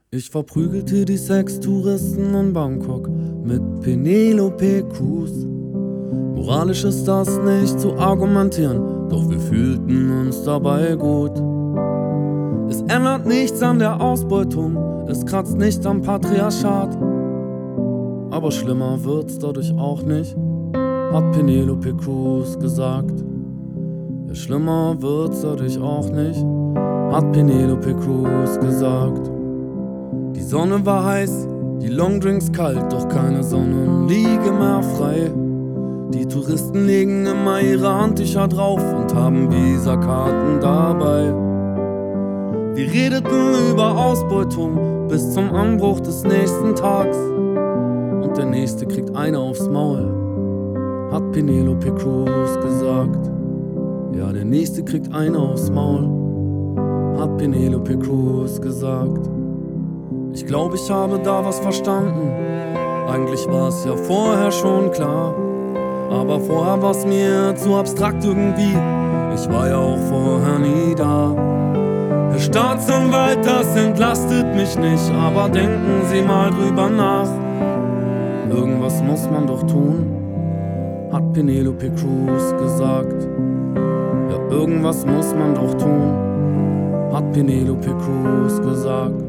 Ich verprügelte die Sextouristen in Bangkok mit Penelope Cruz. Moralisch ist das nicht zu argumentieren, doch wir fühlten uns dabei gut. Es ändert nichts an der Ausbeutung, es kratzt nicht am Patriarchat. Aber schlimmer wird's dadurch auch nicht, hat Penelope Cruz gesagt. Ja, schlimmer wird's dadurch auch nicht, hat Penelope Cruz gesagt. Die Sonne war heiß, die Longdrinks kalt, doch keine Sonnenliege mehr frei. Die Touristen legen immer ihre Handtücher drauf und haben Visakarten dabei. Wir redeten über Ausbeutung bis zum Anbruch des nächsten Tags. Und der Nächste kriegt eine aufs Maul, hat Penelope Cruz gesagt. Ja, der Nächste kriegt eine aufs Maul, hat Penelope Cruz gesagt. Ich glaube, ich habe da was verstanden. Eigentlich war es ja vorher schon klar. Aber vorher war's mir zu abstrakt irgendwie. Ich war ja auch vorher nie da. Herr Staatsanwalt, das entlastet mich nicht. Aber denken Sie mal drüber nach. Irgendwas muss man doch tun, hat Penelope Cruz gesagt. Ja, irgendwas muss man doch tun, hat Penelope Cruz gesagt.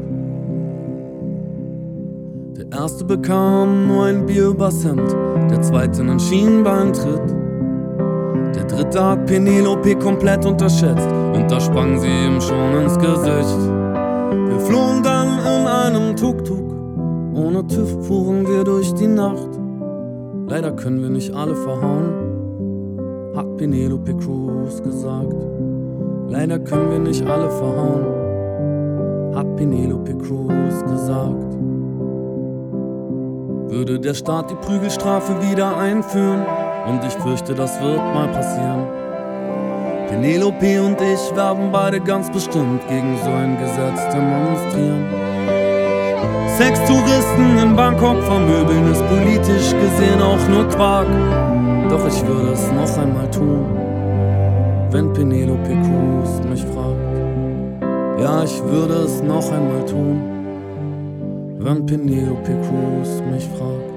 Der Erste bekam nur ein Bier übers Hemd, der Zweite einen Schienbeintritt. Der Dritte hat Penelope komplett unterschätzt und da sprang sie ihm schon ins Gesicht. Wir flohen dann in einem Tuk-Tuk, ohne TÜV fuhren wir durch die Nacht. Leider können wir nicht alle verhauen, hat Penelope Cruz gesagt. Leider können wir nicht alle verhauen, hat Penelope Cruz gesagt. Würde der Staat die Prügelstrafe wieder einführen, und ich fürchte, das wird mal passieren. Penelope und ich werden beide ganz bestimmt gegen so ein Gesetz demonstrieren. Sextouristen in Bangkok vermöbeln ist politisch gesehen auch nur Quark. Doch ich würde es noch einmal tun, wenn Penelope Cruz mich fragt. Ja, ich würde es noch einmal tun, wenn Penelope Cruz mich fragt.